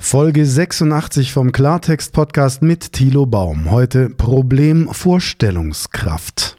Folge 86 vom Klartext-Podcast mit Thilo Baum. Heute Problem Vorstellungskraft.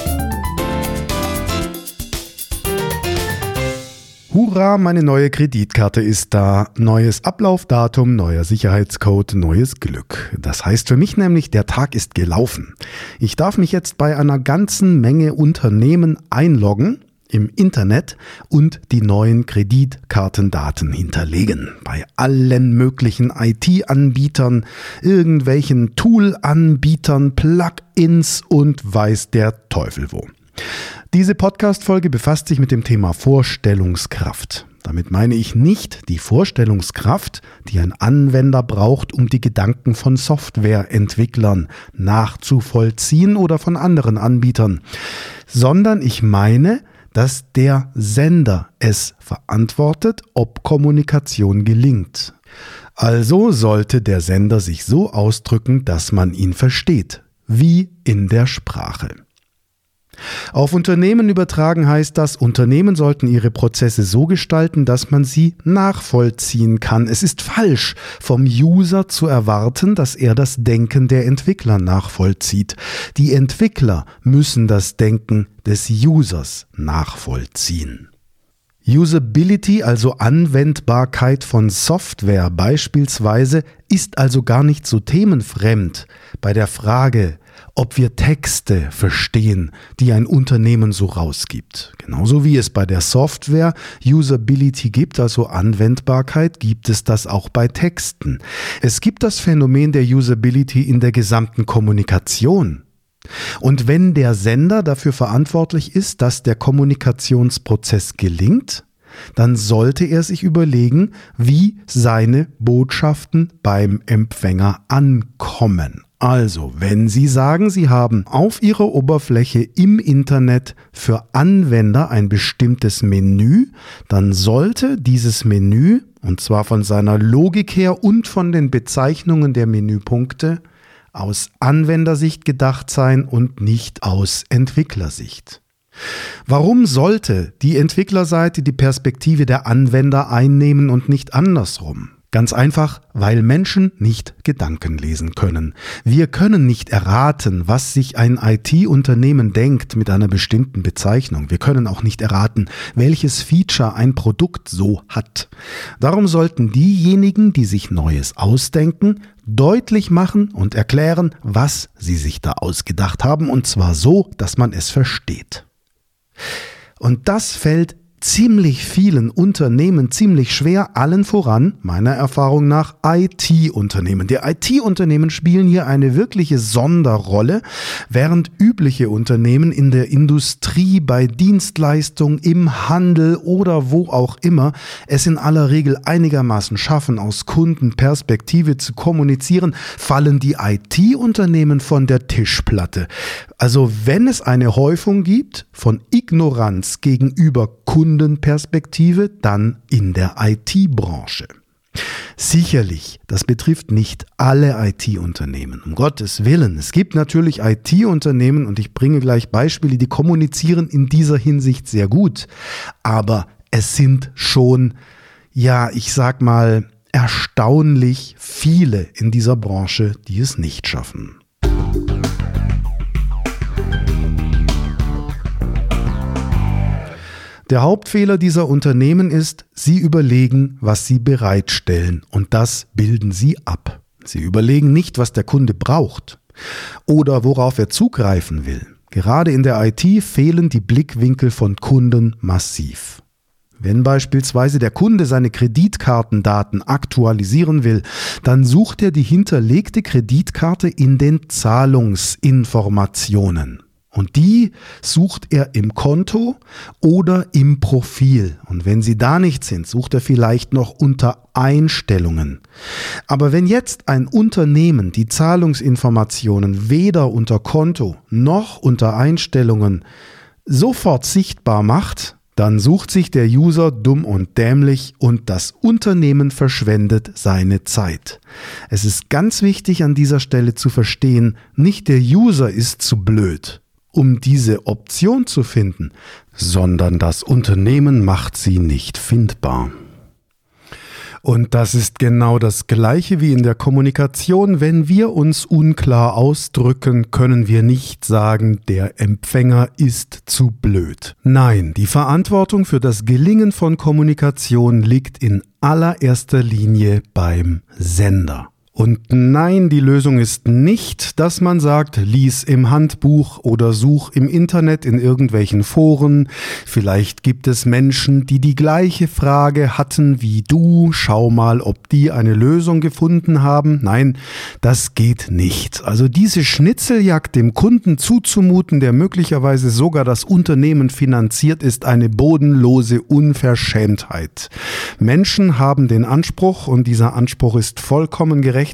Hurra, meine neue Kreditkarte ist da. Neues Ablaufdatum, neuer Sicherheitscode, neues Glück. Das heißt für mich nämlich, der Tag ist gelaufen. Ich darf mich jetzt bei einer ganzen Menge Unternehmen einloggen im Internet und die neuen Kreditkartendaten hinterlegen. Bei allen möglichen IT-Anbietern, irgendwelchen Tool-Anbietern, Plugins und weiß der Teufel wo. Diese Podcast-Folge befasst sich mit dem Thema Vorstellungskraft. Damit meine ich nicht die Vorstellungskraft, die ein Anwender braucht, um die Gedanken von Softwareentwicklern nachzuvollziehen oder von anderen Anbietern, sondern ich meine, dass der Sender es verantwortet, ob Kommunikation gelingt. Also sollte der Sender sich so ausdrücken, dass man ihn versteht, wie in der Sprache. Auf Unternehmen übertragen heißt das, Unternehmen sollten ihre Prozesse so gestalten, dass man sie nachvollziehen kann. Es ist falsch, vom User zu erwarten, dass er das Denken der Entwickler nachvollzieht. Die Entwickler müssen das Denken des Users nachvollziehen. Usability, also Anwendbarkeit von Software beispielsweise, ist also gar nicht so themenfremd bei der Frage, ob wir Texte verstehen, die ein Unternehmen so rausgibt. Genauso wie es bei der Software Usability gibt, also Anwendbarkeit, gibt es das auch bei Texten. Es gibt das Phänomen der Usability in der gesamten Kommunikation. Und wenn der Sender dafür verantwortlich ist, dass der Kommunikationsprozess gelingt, dann sollte er sich überlegen, wie seine Botschaften beim Empfänger ankommen. Also, wenn Sie sagen, Sie haben auf Ihrer Oberfläche im Internet für Anwender ein bestimmtes Menü, dann sollte dieses Menü, und zwar von seiner Logik her und von den Bezeichnungen der Menüpunkte, aus Anwendersicht gedacht sein und nicht aus Entwicklersicht. Warum sollte die Entwicklerseite die Perspektive der Anwender einnehmen und nicht andersrum? Ganz einfach, weil Menschen nicht Gedanken lesen können. Wir können nicht erraten, was sich ein IT-Unternehmen denkt mit einer bestimmten Bezeichnung. Wir können auch nicht erraten, welches Feature ein Produkt so hat. Darum sollten diejenigen, die sich Neues ausdenken, deutlich machen und erklären, was sie sich da ausgedacht haben, und zwar so, dass man es versteht. Und das fällt ziemlich vielen Unternehmen ziemlich schwer, allen voran, meiner Erfahrung nach, IT-Unternehmen. Die IT-Unternehmen spielen hier eine wirkliche Sonderrolle, während übliche Unternehmen in der Industrie, bei Dienstleistungen, im Handel oder wo auch immer es in aller Regel einigermaßen schaffen, aus Kundenperspektive zu kommunizieren, fallen die IT-Unternehmen von der Tischplatte. Also wenn es eine Häufung gibt von Ignoranz gegenüber Kundenperspektive, dann in der IT-Branche. Sicherlich, das betrifft nicht alle IT-Unternehmen, um Gottes Willen. Es gibt natürlich IT-Unternehmen, und ich bringe gleich Beispiele, die kommunizieren in dieser Hinsicht sehr gut. Aber es sind schon, ich sag mal, erstaunlich viele in dieser Branche, die es nicht schaffen. Der Hauptfehler dieser Unternehmen ist, sie überlegen, was sie bereitstellen, und das bilden sie ab. Sie überlegen nicht, was der Kunde braucht oder worauf er zugreifen will. Gerade in der IT fehlen die Blickwinkel von Kunden massiv. Wenn beispielsweise der Kunde seine Kreditkartendaten aktualisieren will, dann sucht er die hinterlegte Kreditkarte in den Zahlungsinformationen. Und die sucht er im Konto oder im Profil. Und wenn sie da nicht sind, sucht er vielleicht noch unter Einstellungen. Aber wenn jetzt ein Unternehmen die Zahlungsinformationen weder unter Konto noch unter Einstellungen sofort sichtbar macht, dann sucht sich der User dumm und dämlich und das Unternehmen verschwendet seine Zeit. Es ist ganz wichtig an dieser Stelle zu verstehen, nicht der User ist zu blöd, um diese Option zu finden, sondern das Unternehmen macht sie nicht findbar. Und das ist genau das Gleiche wie in der Kommunikation. Wenn wir uns unklar ausdrücken, können wir nicht sagen, der Empfänger ist zu blöd. Nein, die Verantwortung für das Gelingen von Kommunikation liegt in allererster Linie beim Sender. Und nein, die Lösung ist nicht, dass man sagt, lies im Handbuch oder such im Internet in irgendwelchen Foren. Vielleicht gibt es Menschen, die die gleiche Frage hatten wie du. Schau mal, ob die eine Lösung gefunden haben. Nein, das geht nicht. Also diese Schnitzeljagd dem Kunden zuzumuten, der möglicherweise sogar das Unternehmen finanziert, ist eine bodenlose Unverschämtheit. Menschen haben den Anspruch, und dieser Anspruch ist vollkommen gerechtfertigt,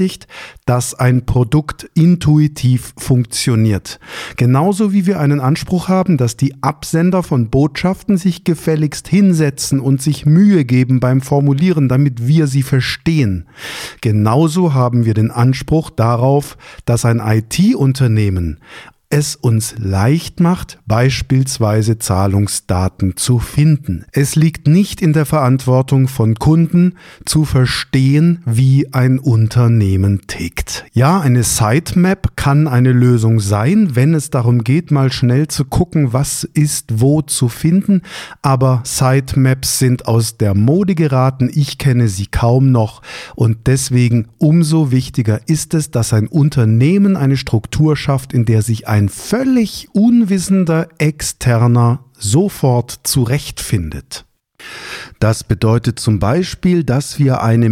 dass ein Produkt intuitiv funktioniert. Genauso wie wir einen Anspruch haben, dass die Absender von Botschaften sich gefälligst hinsetzen und sich Mühe geben beim Formulieren, damit wir sie verstehen. Genauso haben wir den Anspruch darauf, dass ein IT-Unternehmen es uns leicht macht, beispielsweise Zahlungsdaten zu finden. Es liegt nicht in der Verantwortung von Kunden, zu verstehen, wie ein Unternehmen tickt. Ja, eine Sitemap kann eine Lösung sein, wenn es darum geht, mal schnell zu gucken, was ist wo zu finden, aber Sitemaps sind aus der Mode geraten, ich kenne sie kaum noch und deswegen umso wichtiger ist es, dass ein Unternehmen eine Struktur schafft, in der sich ein völlig unwissender Externer sofort zurechtfindet. Das bedeutet zum Beispiel, dass wir eine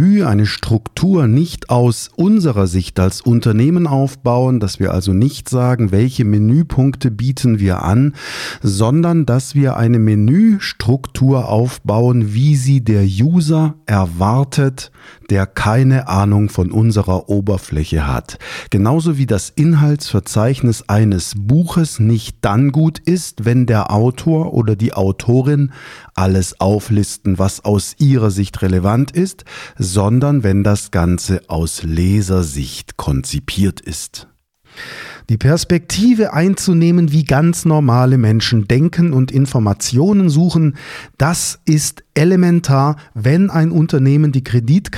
Struktur nicht aus unserer Sicht als Unternehmen aufbauen, dass wir also nicht sagen, welche Menüpunkte bieten wir an, sondern dass wir eine Menüstruktur aufbauen, wie sie der User erwartet, der keine Ahnung von unserer Oberfläche hat. Genauso wie das Inhaltsverzeichnis eines Buches nicht dann gut ist, wenn der Autor oder die Autorin alles auflisten, was aus ihrer Sicht relevant ist, sondern wenn das Ganze aus Lesersicht konzipiert ist. Die Perspektive einzunehmen, wie ganz normale Menschen denken und Informationen suchen, das ist elementar, wenn ein Unternehmen die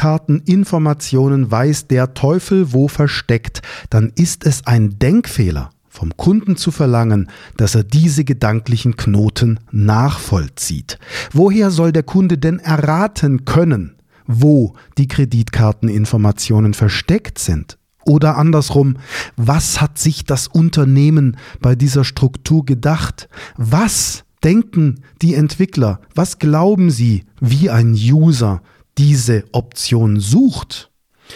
Kreditkarteninformationen weiß, der Teufel wo versteckt, dann ist es ein Denkfehler, vom Kunden zu verlangen, dass er diese gedanklichen Knoten nachvollzieht. Woher soll der Kunde denn erraten können, wo die Kreditkarteninformationen versteckt sind? Oder andersrum, was hat sich das Unternehmen bei dieser Struktur gedacht? Was denken die Entwickler? Was glauben sie, wie ein User diese Option sucht?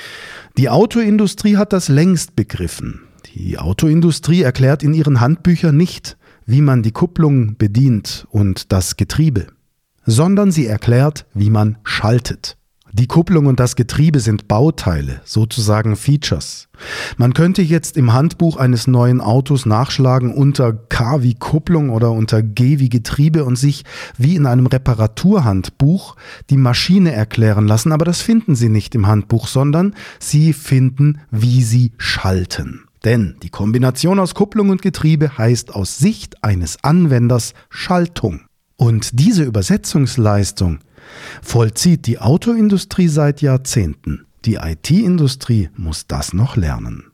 Die Autoindustrie hat das längst begriffen. Die Autoindustrie erklärt in ihren Handbüchern nicht, wie man die Kupplung bedient und das Getriebe, sondern sie erklärt, wie man schaltet. Die Kupplung und das Getriebe sind Bauteile, sozusagen Features. Man könnte jetzt im Handbuch eines neuen Autos nachschlagen unter K wie Kupplung oder unter G wie Getriebe und sich wie in einem Reparaturhandbuch die Maschine erklären lassen, aber das finden Sie nicht im Handbuch, sondern Sie finden, wie Sie schalten. Denn die Kombination aus Kupplung und Getriebe heißt aus Sicht eines Anwenders Schaltung. Und diese Übersetzungsleistung vollzieht die Autoindustrie seit Jahrzehnten. Die IT-Industrie muss das noch lernen.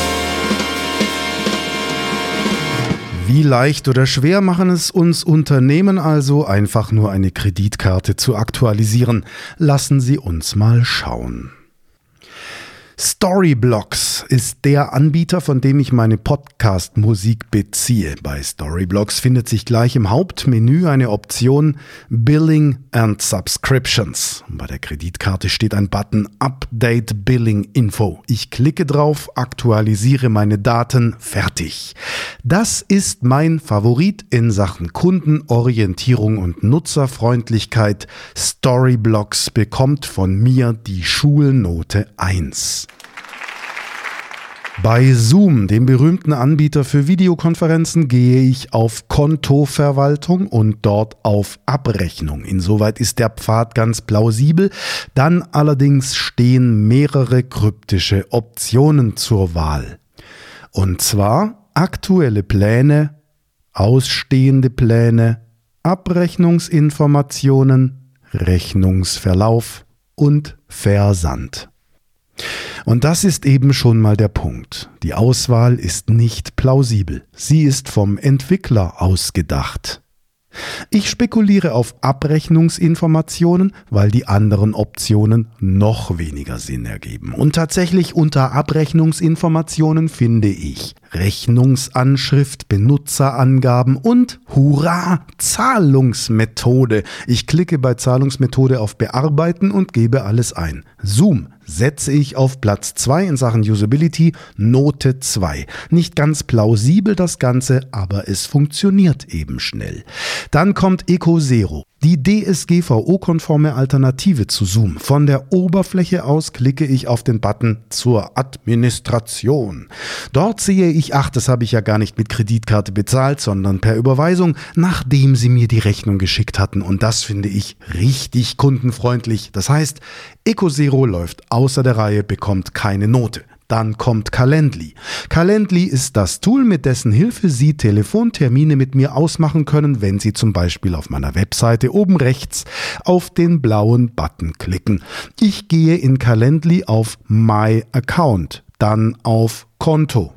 Wie leicht oder schwer machen es uns Unternehmen also, einfach nur eine Kreditkarte zu aktualisieren? Lassen Sie uns mal schauen. Storyblocks ist der Anbieter, von dem ich meine Podcast-Musik beziehe. Bei Storyblocks findet sich gleich im Hauptmenü eine Option Billing and Subscriptions. Bei der Kreditkarte steht ein Button Update Billing Info. Ich klicke drauf, aktualisiere meine Daten, fertig. Das ist mein Favorit in Sachen Kundenorientierung und Nutzerfreundlichkeit. Storyblocks bekommt von mir die Schulnote 1. Bei Zoom, dem berühmten Anbieter für Videokonferenzen, gehe ich auf Kontoverwaltung und dort auf Abrechnung. Insoweit ist der Pfad ganz plausibel. Dann allerdings stehen mehrere kryptische Optionen zur Wahl. Und zwar aktuelle Pläne, ausstehende Pläne, Abrechnungsinformationen, Rechnungsverlauf, und Versand. Und das ist eben schon mal der Punkt. Die Auswahl ist nicht plausibel. Sie ist vom Entwickler ausgedacht. Ich spekuliere auf Abrechnungsinformationen, weil die anderen Optionen noch weniger Sinn ergeben. Und tatsächlich unter Abrechnungsinformationen finde ich Rechnungsanschrift, Benutzerangaben und hurra, Zahlungsmethode. Ich klicke bei Zahlungsmethode auf Bearbeiten und gebe alles ein. Zoom setze ich auf Platz 2 in Sachen Usability, Note 2. Nicht ganz plausibel das Ganze, aber es funktioniert eben schnell. Dann kommt Ecosero, die DSGVO-konforme Alternative zu Zoom. Von der Oberfläche aus klicke ich auf den Button zur Administration. Dort sehe ich, das habe ich ja gar nicht mit Kreditkarte bezahlt, sondern per Überweisung, nachdem sie mir die Rechnung geschickt hatten. Und das finde ich richtig kundenfreundlich. Das heißt, Ecosero läuft außer der Reihe, bekommt keine Note. Dann kommt Calendly. Calendly ist das Tool, mit dessen Hilfe Sie Telefontermine mit mir ausmachen können, wenn Sie zum Beispiel auf meiner Webseite oben rechts auf den blauen Button klicken. Ich gehe in Calendly auf My Account, dann auf Konto.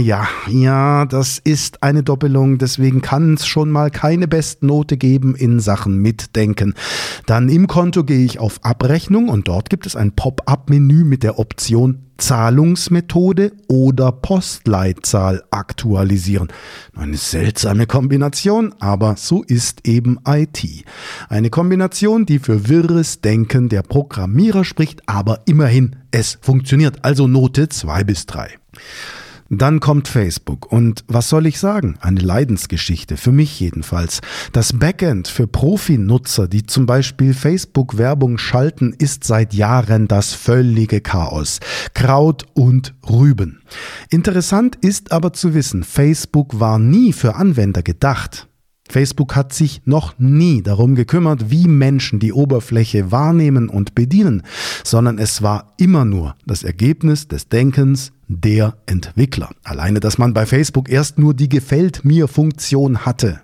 Naja, das ist eine Doppelung, deswegen kann es schon mal keine Bestnote geben in Sachen Mitdenken. Dann im Konto gehe ich auf Abrechnung und dort gibt es ein Pop-up-Menü mit der Option Zahlungsmethode oder Postleitzahl aktualisieren. Eine seltsame Kombination, aber so ist eben IT. Eine Kombination, die für wirres Denken der Programmierer spricht, aber immerhin, es funktioniert. Also Note 2 bis 3. Dann kommt Facebook und was soll ich sagen? Eine Leidensgeschichte, für mich jedenfalls. Das Backend für Profi-Nutzer, die zum Beispiel Facebook-Werbung schalten, ist seit Jahren das völlige Chaos. Kraut und Rüben. Interessant ist aber zu wissen, Facebook war nie für Anwender gedacht. Facebook hat sich noch nie darum gekümmert, wie Menschen die Oberfläche wahrnehmen und bedienen, sondern es war immer nur das Ergebnis des Denkens der Entwickler. Alleine, dass man bei Facebook erst nur die Gefällt-mir-Funktion hatte,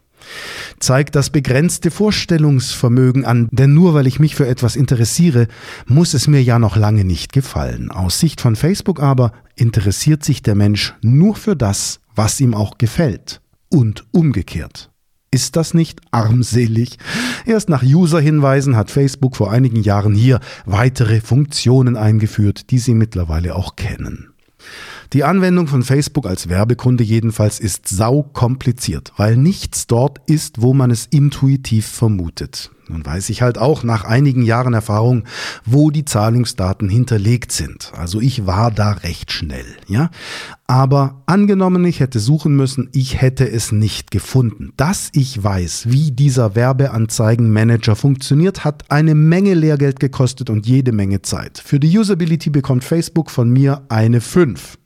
zeigt das begrenzte Vorstellungsvermögen an, denn nur weil ich mich für etwas interessiere, muss es mir ja noch lange nicht gefallen. Aus Sicht von Facebook aber interessiert sich der Mensch nur für das, was ihm auch gefällt und umgekehrt. Ist das nicht armselig? Erst nach User-Hinweisen hat Facebook vor einigen Jahren hier weitere Funktionen eingeführt, die Sie mittlerweile auch kennen. Die Anwendung von Facebook als Werbekunde jedenfalls ist saukompliziert, weil nichts dort ist, wo man es intuitiv vermutet. Nun weiß ich halt auch nach einigen Jahren Erfahrung, wo die Zahlungsdaten hinterlegt sind. Also ich war da recht schnell, ja. Aber angenommen, ich hätte suchen müssen, ich hätte es nicht gefunden. Dass ich weiß, wie dieser Werbeanzeigenmanager funktioniert, hat eine Menge Lehrgeld gekostet und jede Menge Zeit. Für die Usability bekommt Facebook von mir eine 5.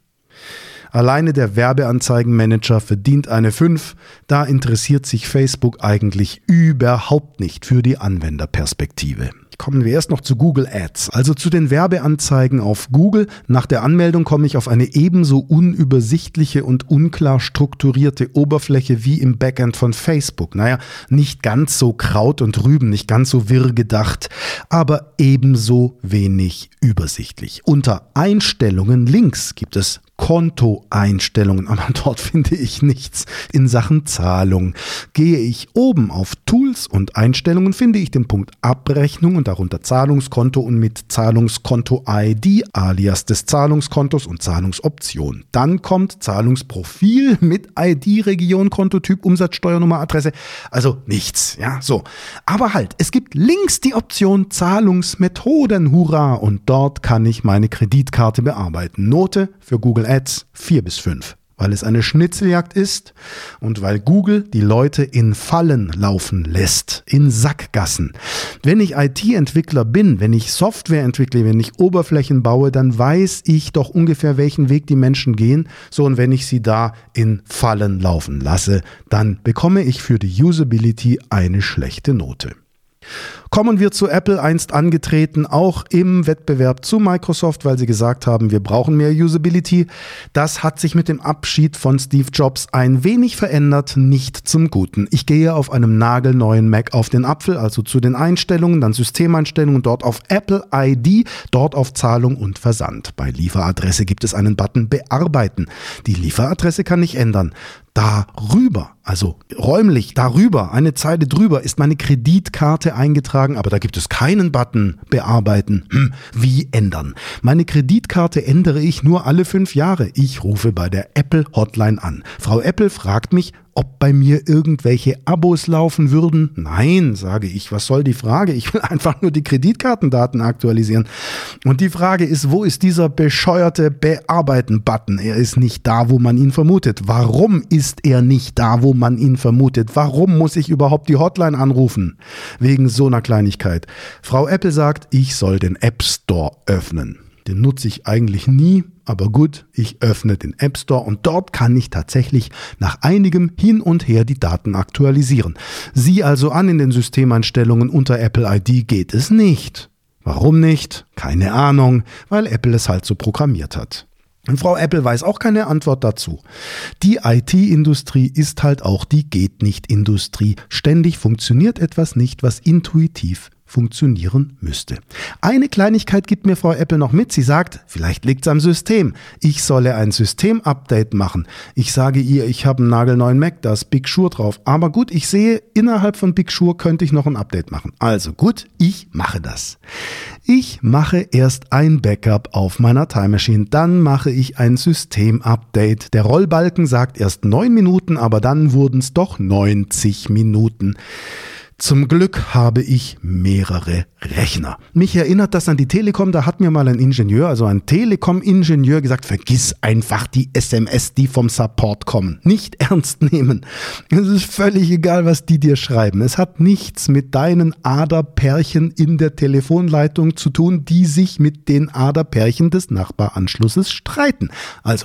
Alleine der Werbeanzeigenmanager verdient eine 5, da interessiert sich Facebook eigentlich überhaupt nicht für die Anwenderperspektive. Kommen wir erst noch zu Google Ads, also zu den Werbeanzeigen auf Google. Nach der Anmeldung komme ich auf eine ebenso unübersichtliche und unklar strukturierte Oberfläche wie im Backend von Facebook. Naja, nicht ganz so Kraut und Rüben, nicht ganz so wirr gedacht, aber ebenso wenig übersichtlich. Unter Einstellungen links gibt es Kontoeinstellungen, aber dort finde ich nichts in Sachen Zahlung. Gehe ich oben auf Tools und Einstellungen, finde ich den Punkt Abrechnung und darunter Zahlungskonto und mit Zahlungskonto-ID alias des Zahlungskontos und Zahlungsoption. Dann kommt Zahlungsprofil mit ID, Region, Kontotyp, Umsatzsteuernummer, Adresse, also nichts, ja, so. Aber halt, es gibt links die Option Zahlungsmethoden, hurra, und dort kann ich meine Kreditkarte bearbeiten. Note für Google Ads 4 bis 5, weil es eine Schnitzeljagd ist und weil Google die Leute in Fallen laufen lässt, in Sackgassen. Wenn ich IT-Entwickler bin, wenn ich Software entwickle, wenn ich Oberflächen baue, dann weiß ich doch ungefähr, welchen Weg die Menschen gehen. So, und wenn ich sie da in Fallen laufen lasse, dann bekomme ich für die Usability eine schlechte Note. Kommen wir zu Apple, einst angetreten, auch im Wettbewerb zu Microsoft, weil sie gesagt haben, wir brauchen mehr Usability. Das hat sich mit dem Abschied von Steve Jobs ein wenig verändert, nicht zum Guten. Ich gehe auf einem nagelneuen Mac auf den Apfel, also zu den Einstellungen, dann Systemeinstellungen, dort auf Apple ID, dort auf Zahlung und Versand. Bei Lieferadresse gibt es einen Button Bearbeiten. Die Lieferadresse kann ich ändern. Darüber, also räumlich darüber, eine Zeile drüber, ist meine Kreditkarte eingetragen, aber da gibt es keinen Button Bearbeiten. Wie ändern? Meine Kreditkarte ändere ich nur alle 5 Jahre. Ich rufe bei der Apple Hotline an. Frau Apple fragt mich, ob bei mir irgendwelche Abos laufen würden. Nein, sage ich, was soll die Frage? Ich will einfach nur die Kreditkartendaten aktualisieren. Und die Frage ist, wo ist dieser bescheuerte Bearbeiten-Button? Er ist nicht da, wo man ihn vermutet. Warum ist er nicht da, wo man ihn vermutet? Warum muss ich überhaupt die Hotline anrufen? Wegen so einer Kleinigkeit. Frau Apple sagt, ich soll den App Store öffnen. Den nutze ich eigentlich nie, aber gut, ich öffne den App Store und dort kann ich tatsächlich nach einigem Hin und Her die Daten aktualisieren. Sieh also an, in den Systemeinstellungen unter Apple ID geht es nicht. Warum nicht? Keine Ahnung, weil Apple es halt so programmiert hat. Und Frau Apple weiß auch keine Antwort dazu. Die IT-Industrie ist halt auch die Geht-nicht-Industrie. Ständig funktioniert etwas nicht, was intuitiv funktionieren müsste. Eine Kleinigkeit gibt mir Frau Apple noch mit. Sie sagt, vielleicht liegt es am System. Ich solle ein System-Update machen. Ich sage ihr, ich habe einen nagelneuen Mac, da ist Big Sur drauf. Aber gut, ich sehe, innerhalb von Big Sur könnte ich noch ein Update machen. Also gut, ich mache das. Ich mache erst ein Backup auf meiner Time Machine, dann mache ich ein System-Update. Der Rollbalken sagt erst 9 Minuten, aber dann wurden es doch 90 Minuten. Zum Glück habe ich mehrere Rechner. Mich erinnert das an die Telekom, da hat mir mal ein Ingenieur, also ein Telekom-Ingenieur gesagt, vergiss einfach die SMS, die vom Support kommen. Nicht ernst nehmen. Es ist völlig egal, was die dir schreiben. Es hat nichts mit deinen Aderpärchen in der Telefonleitung zu tun, die sich mit den Aderpärchen des Nachbaranschlusses streiten. Also,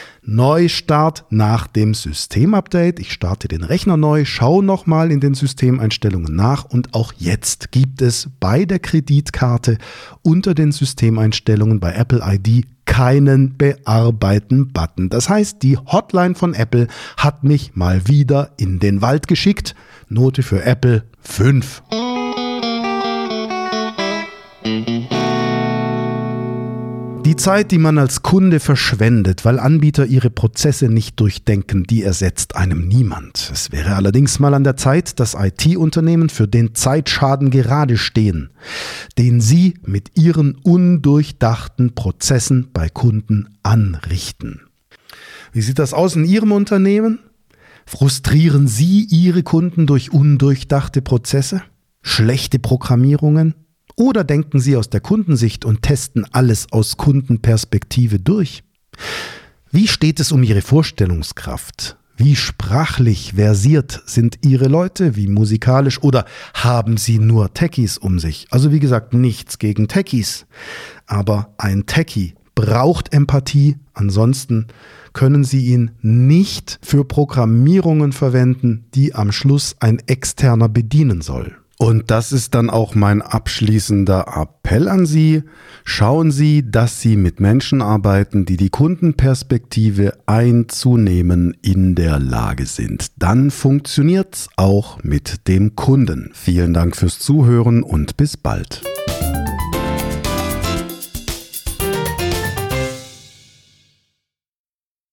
Neustart nach dem Systemupdate. Ich starte den Rechner neu, schaue nochmal in den Systemeinstellungen nach und auch jetzt gibt es bei der Kreditkarte unter den Systemeinstellungen bei Apple ID keinen Bearbeiten-Button. Das heißt, die Hotline von Apple hat mich mal wieder in den Wald geschickt. Note für Apple 5. Die Zeit, die man als Kunde verschwendet, weil Anbieter ihre Prozesse nicht durchdenken, die ersetzt einem niemand. Es wäre allerdings mal an der Zeit, dass IT-Unternehmen für den Zeitschaden gerade stehen, den sie mit ihren undurchdachten Prozessen bei Kunden anrichten. Wie sieht das aus in Ihrem Unternehmen? Frustrieren Sie Ihre Kunden durch undurchdachte Prozesse? Schlechte Programmierungen? Oder denken Sie aus der Kundensicht und testen alles aus Kundenperspektive durch? Wie steht es um Ihre Vorstellungskraft? Wie sprachlich versiert sind Ihre Leute? Wie musikalisch? Oder haben Sie nur Techies um sich? Also wie gesagt, nichts gegen Techies. Aber ein Techie braucht Empathie. Ansonsten können Sie ihn nicht für Programmierungen verwenden, die am Schluss ein Externer bedienen soll. Und das ist dann auch mein abschließender Appell an Sie. Schauen Sie, dass Sie mit Menschen arbeiten, die die Kundenperspektive einzunehmen in der Lage sind. Dann funktioniert's auch mit dem Kunden. Vielen Dank fürs Zuhören und bis bald.